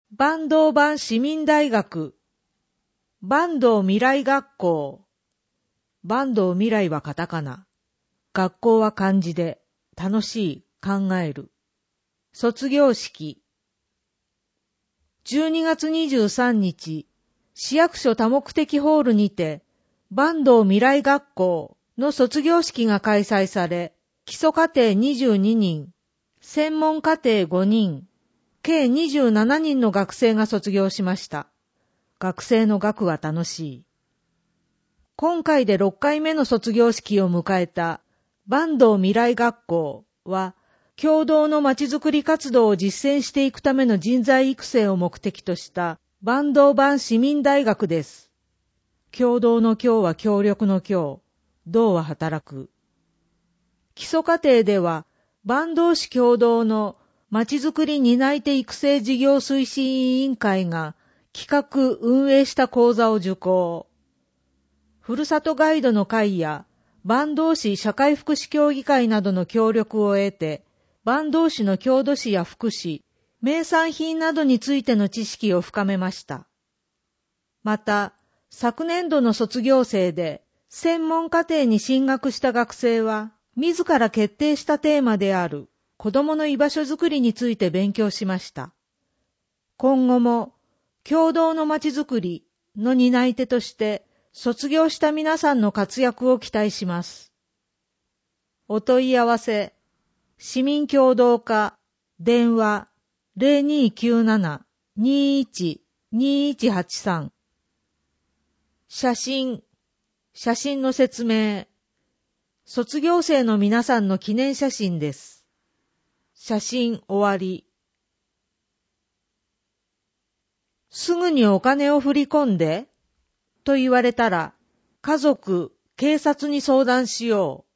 坂東版市民大学、坂東未来学校、坂東未来はカタカナ、学校は漢字で、楽しい、考える。卒業式。12月23日、市役所多目的ホールにて、坂東未来学校の卒業式が開催され、基礎課程22人、専門課程5人、計27人の学生が卒業しました。学生の学は楽しい。今回で6回目の卒業式を迎えた坂東未来学校は、共同のまちづくり活動を実践していくための人材育成を目的とした坂東版市民大学です。共同の共は協力の協、同は働く。基礎課程では、坂東市共同のまちづくり担い手育成事業推進委員会が企画・運営した講座を受講。ふるさとガイドの会や坂東市社会福祉協議会などの協力を得て、坂東市の郷土史や福祉、名産品などについての知識を深めました。また、昨年度の卒業生で専門課程に進学した学生は、自ら決定したテーマである子どもの居場所づくりについて勉強しました。今後も、共同のまちづくりの担い手として、卒業した皆さんの活躍を期待します。お問い合わせ、市民協働課、電話、0297-21-2183。写真の説明。卒業生の皆さんの記念写真です。写真終わり。すぐにお金を振り込んでと言われたら、家族、警察に相談しよう。